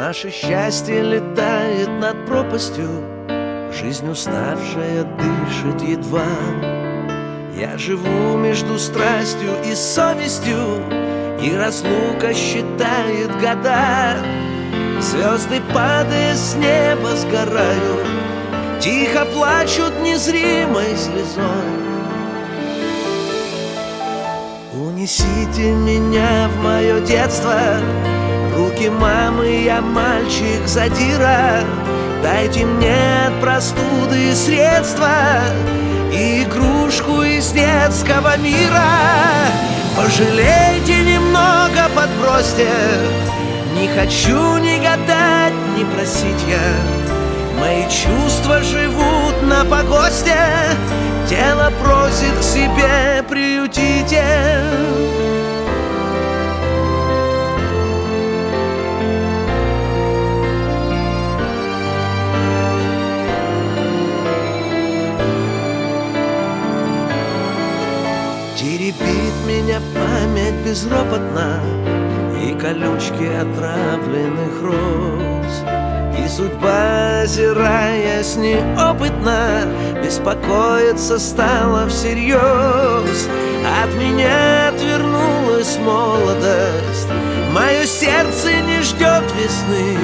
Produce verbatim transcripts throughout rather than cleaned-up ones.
Наше счастье летает над пропастью, жизнь уставшая дышит едва. Я живу между страстью и совестью, и разлука считает года. Звезды, падая с неба, сгорают, тихо плачут незримой слезой. Унесите меня в мое детство, руки мамы, я мальчик задира. Дайте мне от простуды средства и игрушку из детского мира. Пожалейте немного, подбросьте, не хочу ни гадать, ни просить я. Мои чувства живут на погосте, тело просит к себе, приютите. Теребит меня память безропотно, и колючки отравленных роз. И судьба, озираясь неопытно, беспокоиться стала всерьез. От меня отвернулась молодость, мое сердце не ждет весны.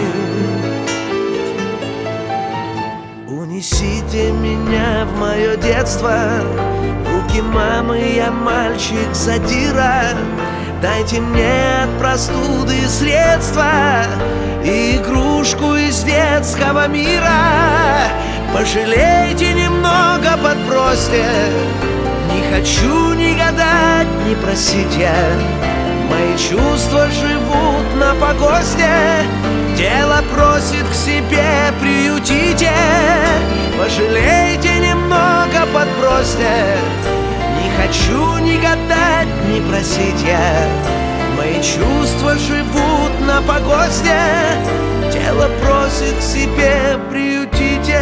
Унесите меня в мое детство, руки мамы, я мальчик задира. Дайте мне от простуды средства и игрушку из детского мира. Пожалейте немного, подбросьте, не хочу ни гадать, ни просить я. Мои чувства живут на погосте, тело просит к себе, приютите. Пожалейте немного, подбросьте, не хочу ни гадать, ни просить я. Мои чувства живут на погосте, тело просит к себе, приютите.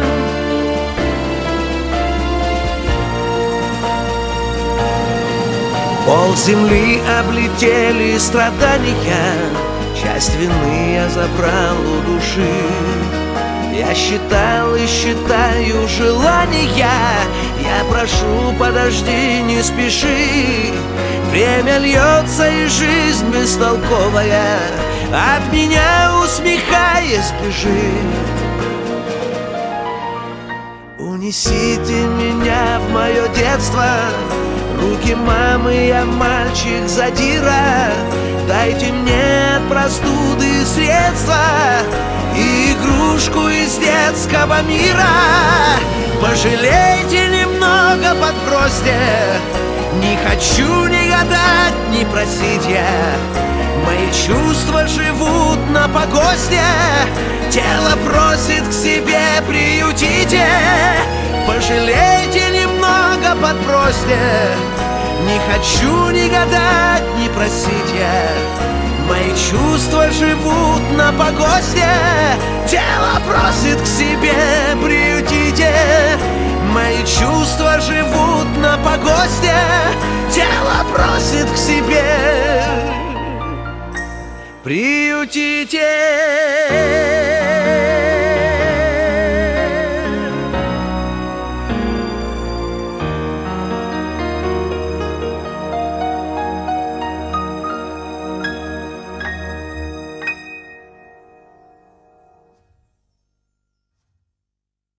Пол земли облетели страдания, часть вины я забрал у души. Я считал и считаю желания, я прошу, подожди, не спеши. Время льется, и жизнь бестолковая от меня, усмехаясь, бежит. Унесите меня в мое детство, руки мамы, я мальчик задира. Дайте мне от простуды средства и игрушку из детского мира. Пожалейте немного, подбросьте, не хочу ни гадать, ни просить я. Мои чувства живут на погосте, тело просит к себе, приютите. Пожалейте немного, подбросьте, не хочу ни гадать, ни просить я. Мои чувства живут на погосте, тело просит к себе, приютите. Мои чувства живут на погосте, тело просит к себе, приютите.